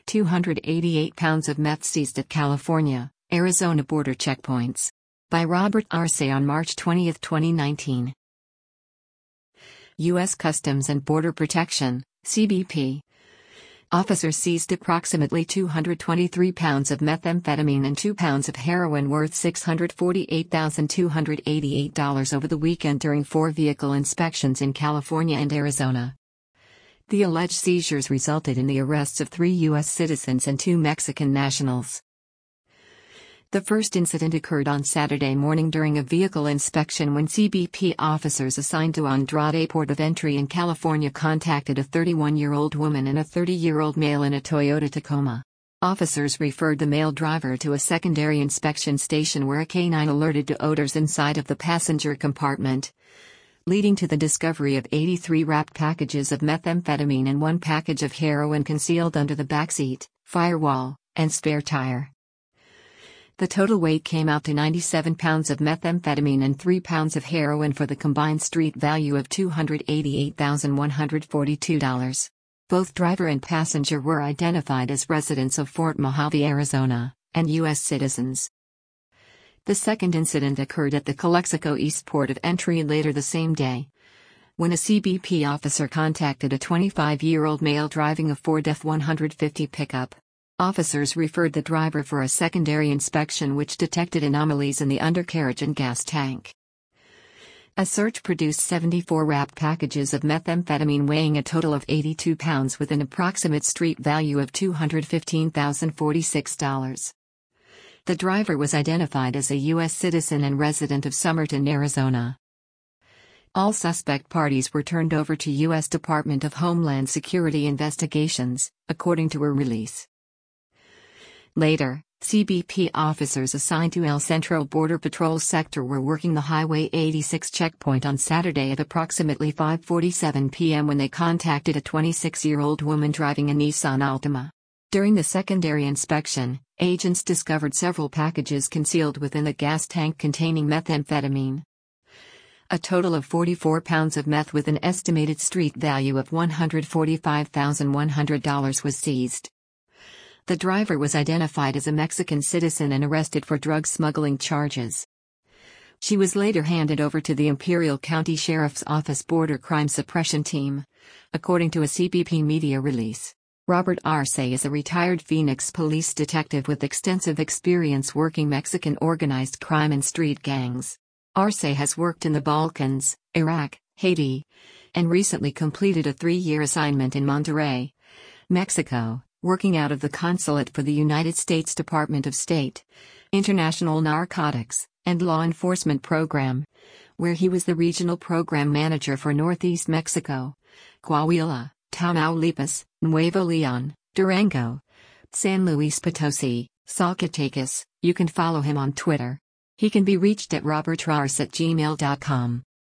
288 pounds of meth seized at California, Arizona border checkpoints. By Robert Arce on March 20, 2019. U.S. Customs and Border Protection, CBP. Officers seized approximately 223 pounds of methamphetamine and 2 pounds of heroin worth $648,288 over the weekend during 4 vehicle inspections in California and Arizona. The alleged seizures resulted in the arrests of 3 U.S. citizens and 2 Mexican nationals. The first incident occurred on Saturday morning during a vehicle inspection when CBP officers assigned to Andrade Port of Entry in California contacted a 31-year-old woman and a 30-year-old male in a Toyota Tacoma. Officers referred the male driver to a secondary inspection station where a canine alerted to odors inside of the passenger compartment, leading to the discovery of 83 wrapped packages of methamphetamine and 1 package of heroin concealed under the backseat, firewall, and spare tire. The total weight came out to 97 pounds of methamphetamine and 3 pounds of heroin for the combined street value of $288,142. Both driver and passenger were identified as residents of Fort Mojave, Arizona, and U.S. citizens. The second incident occurred at the Calexico East Port of Entry later the same day, when a CBP officer contacted a 25-year-old male driving a Ford F-150 pickup. Officers referred the driver for a secondary inspection which detected anomalies in the undercarriage and gas tank. A search produced 74 wrapped packages of methamphetamine weighing a total of 82 pounds with an approximate street value of $215,046. The driver was identified as a U.S. citizen and resident of Somerton, Arizona. All suspect parties were turned over to U.S. Department of Homeland Security investigations, according to a release. Later, CBP officers assigned to El Centro Border Patrol sector were working the Highway 86 checkpoint on Saturday at approximately 5:47 p.m. when they contacted a 26-year-old woman driving a Nissan Altima. During the secondary inspection, agents discovered several packages concealed within the gas tank containing methamphetamine. A total of 44 pounds of meth with an estimated street value of $145,100 was seized. The driver was identified as a Mexican citizen and arrested for drug smuggling charges. She was later handed over to the Imperial County Sheriff's Office Border Crime Suppression Team, according to a CBP media release. Robert Arce is a retired Phoenix police detective with extensive experience working Mexican organized crime and street gangs. Arce has worked in the Balkans, Iraq, Haiti, and recently completed a 3-year assignment in Monterrey, Mexico, working out of the Consulate for the United States Department of State, International Narcotics, and Law Enforcement Program, where he was the regional program manager for Northeast Mexico, Coahuila, Tamaulipas, Nuevo Leon, Durango, San Luis Potosi, Zacatecas. You can follow him on Twitter. He can be reached at robertarce@gmail.com.